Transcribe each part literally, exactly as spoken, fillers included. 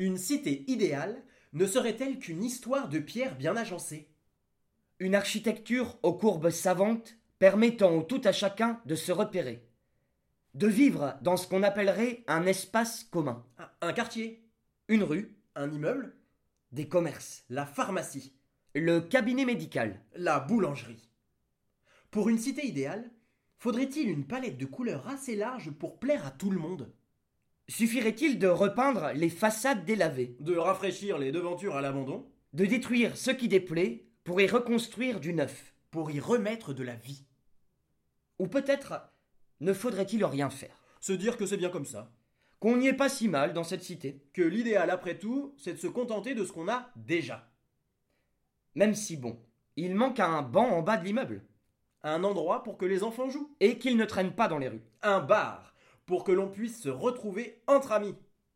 Une cité idéale ne serait-elle qu'une histoire de pierre bien agencée? Une architecture aux courbes savantes permettant au tout à chacun de se repérer, de vivre dans ce qu'on appellerait un espace commun. Un quartier? Une rue, Un immeuble? des commerces, La pharmacie? le cabinet médical. La boulangerie? Pour une cité idéale, faudrait-il une palette de couleurs assez large pour plaire à tout le monde? Suffirait-il de repeindre les façades délavées, De rafraîchir les devantures à l'abandon? de détruire ce qui déplaît pour y reconstruire du neuf? Pour y remettre de la vie? Ou peut-être ne faudrait-il rien faire? Se dire que c'est bien comme ça? Qu'on n'y est pas si mal dans cette cité, Que l'idéal après tout, c'est de se contenter de ce qu'on a déjà? même si bon, il manque un banc en bas de l'immeuble, Un endroit pour que les enfants jouent? et qu'il ne traîne pas dans les rues. Un bar pour que l'on puisse se retrouver entre amis?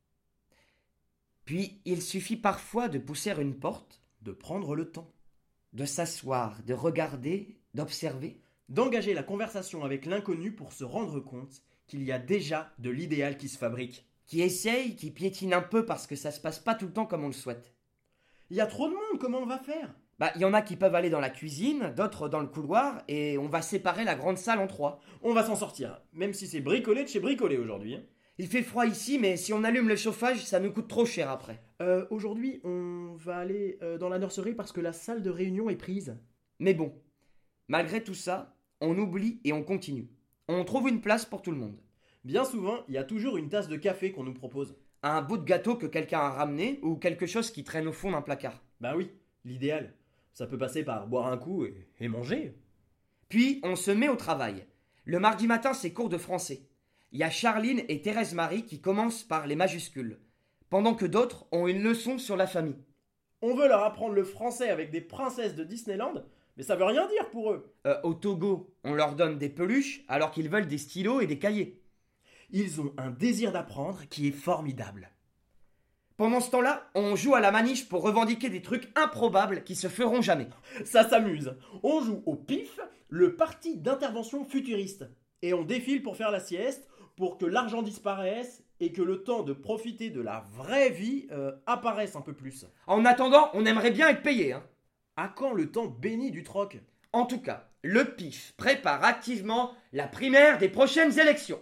Puis il suffit parfois de pousser une porte, De prendre le temps? de s'asseoir, de regarder, d'observer, D'engager la conversation avec l'inconnu pour se rendre compte qu'il y a déjà de l'idéal qui se fabrique? qui essaye, qui piétine un peu parce que ça se passe pas tout le temps comme on le souhaite. Il y a trop de monde, comment on va faire? Bah, il y en a qui peuvent aller dans la cuisine, d'autres dans le couloir, et on va séparer la grande salle en trois. On va s'en sortir, même si c'est bricolé de chez bricolé aujourd'hui. Il fait froid ici, mais si on allume le chauffage, ça nous coûte trop cher après. Euh, aujourd'hui, on va aller euh, dans la nurserie parce que la salle de réunion est prise. Mais bon, malgré tout ça, on oublie et on continue. On trouve une place pour tout le monde. Bien souvent, il y a toujours une tasse de café qu'on nous propose. Un bout de gâteau que quelqu'un a ramené ou quelque chose qui traîne au fond d'un placard. Ben oui, l'idéal. Ça peut passer par boire un coup et, et manger. Puis on se met au travail. Le mardi matin, c'est cours de français. Il y a Charline et Thérèse Marie qui commencent par les majuscules, pendant que d'autres ont une leçon sur la famille. On veut leur apprendre le français avec des princesses de Disneyland, mais ça veut rien dire pour eux. Euh, au Togo, on leur donne des peluches alors qu'ils veulent des stylos et des cahiers. Ils ont un désir d'apprendre qui est formidable. Pendant ce temps-là, on joue à la maniche pour revendiquer des trucs improbables qui se feront jamais. Ça s'amuse. On joue au pif, le parti d'intervention futuriste. Et on défile pour faire la sieste, pour que l'argent disparaisse et que le temps de profiter de la vraie vie euh, apparaisse un peu plus. En attendant, on aimerait bien être payé, hein. À quand le temps béni du troc? En tout cas, le P I F prépare activement la primaire des prochaines élections.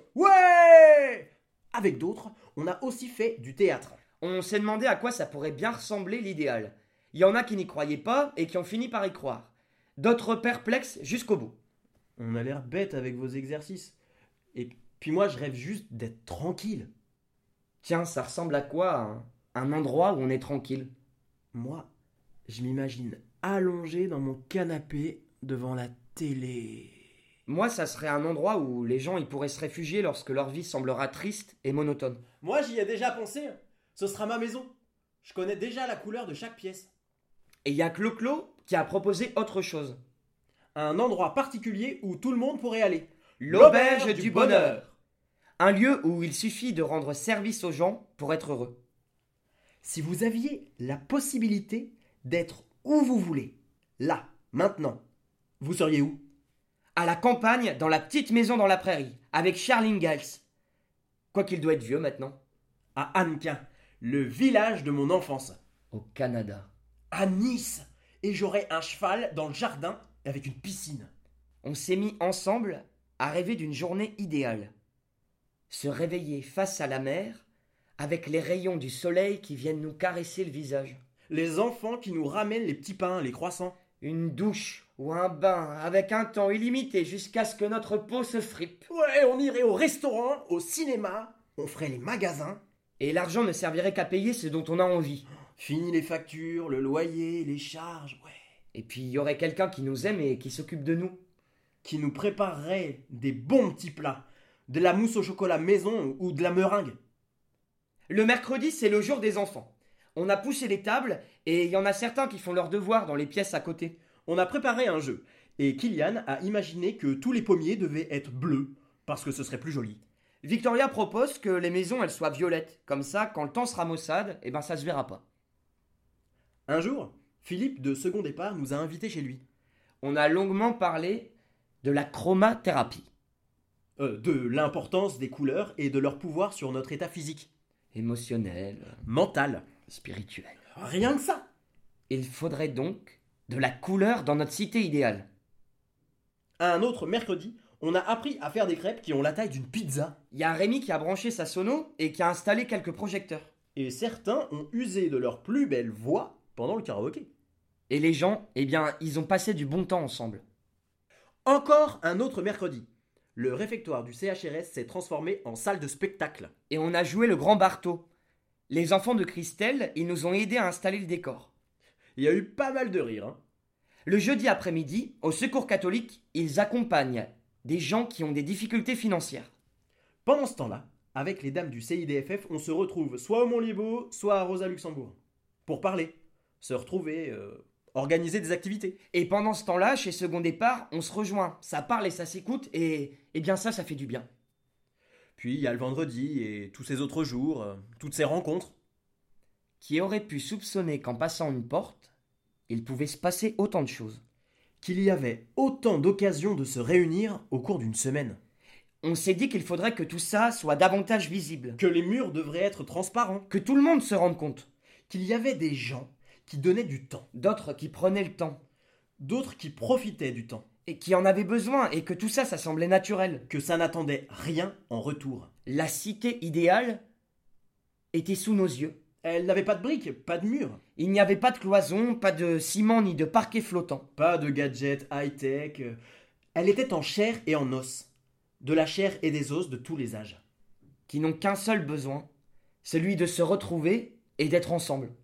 Ouais! Avec d'autres, on a aussi fait du théâtre. On s'est demandé à quoi ça pourrait bien ressembler l'idéal. Il y en a qui n'y croyaient pas et qui ont fini par y croire. D'autres perplexes jusqu'au bout. On a l'air bête avec vos exercices. Et puis moi, je rêve juste d'être tranquille. Tiens, ça ressemble à quoi, un, un endroit où on est tranquille? Moi, je m'imagine allongé dans mon canapé devant la télé. Moi, ça serait un endroit où les gens y pourraient se réfugier lorsque leur vie semblera triste et monotone. Moi, j'y ai déjà pensé. Ce sera ma maison. Je connais déjà la couleur de chaque pièce. Et il y a Clo-Clo qui a proposé autre chose. Un endroit particulier où tout le monde pourrait aller. L'auberge du bonheur. Un lieu où il suffit de rendre service aux gens pour être heureux. Si vous aviez la possibilité d'être où vous voulez, là, maintenant, vous seriez où? À la campagne, dans la petite maison dans la prairie, avec Charles Ingalls. Quoi qu'il doit être vieux maintenant. À Annequin, le village de mon enfance. Au Canada. À Nice, et j'aurais un cheval dans le jardin avec une piscine. On s'est mis ensemble à rêver d'une journée idéale. Se réveiller face à la mer, avec les rayons du soleil qui viennent nous caresser le visage. Les enfants qui nous ramènent les petits pains, les croissants. Une douche ou un bain avec un temps illimité jusqu'à ce que notre peau se fripe. Ouais, on irait au restaurant, au cinéma, on ferait les magasins. Et l'argent ne servirait qu'à payer ce dont on a envie. Fini les factures, le loyer, les charges, ouais. Et puis il y aurait quelqu'un qui nous aime et qui s'occupe de nous. Qui nous préparerait des bons petits plats. De la mousse au chocolat maison ou de la meringue. Le mercredi, c'est le jour des enfants. On a poussé les tables et il y en a certains qui font leurs devoirs dans les pièces à côté. On a préparé un jeu et Kylian a imaginé que tous les pommiers devaient être bleus parce que ce serait plus joli. Victoria propose que les maisons elles soient violettes. Comme ça, quand le temps sera maussade, eh ben ça se verra pas. Un jour, Philippe de Second Départ nous a invités chez lui. On a longuement parlé de la chromathérapie. Euh, de l'importance des couleurs et de leur pouvoir sur notre état physique. Émotionnel. Mental. spirituel. Rien que ça. Il faudrait donc de la couleur dans notre cité idéale. Un autre mercredi, on a appris à faire des crêpes qui ont la taille d'une pizza. Il y a Rémi qui a branché sa sono et qui a installé quelques projecteurs. Et certains ont usé de leur plus belle voix pendant le karaoké. Et les gens, eh bien, ils ont passé du bon temps ensemble. Encore un autre mercredi. Le réfectoire du C H R S s'est transformé en salle de spectacle. Et on a joué le grand Barto. Les enfants de Christelle, ils nous ont aidés à installer le décor. Il y a eu pas mal de rires, hein. Le jeudi après-midi, au Secours catholique, ils accompagnent des gens qui ont des difficultés financières. Pendant ce temps-là, avec les dames du C I D F F, on se retrouve soit au Mont-Liban, soit à Rosa Luxembourg. Pour parler, se retrouver, euh, organiser des activités. Et pendant ce temps-là, chez Second Départ, on se rejoint. Ça parle et ça s'écoute, et, et bien ça, ça fait du bien. Puis il y a le vendredi et tous ces autres jours, euh, toutes ces rencontres. Qui aurait pu soupçonner qu'en passant une porte, il pouvait se passer autant de choses. Qu'il y avait autant d'occasions de se réunir au cours d'une semaine. On s'est dit qu'il faudrait que tout ça soit davantage visible. Que les murs devraient être transparents. Que tout le monde se rende compte. Qu'il y avait des gens qui donnaient du temps. D'autres qui prenaient le temps. D'autres qui profitaient du temps. Et qui en avaient besoin, et que tout ça, ça semblait naturel. Que ça n'attendait rien en retour. La cité idéale était sous nos yeux. Elle n'avait pas de briques, pas de murs. Il n'y avait pas de cloison, pas de ciment ni de parquet flottant. Pas de gadgets high-tech. Elle était en chair et en os. De la chair et des os de tous les âges. Qui n'ont qu'un seul besoin, celui de se retrouver et d'être ensemble.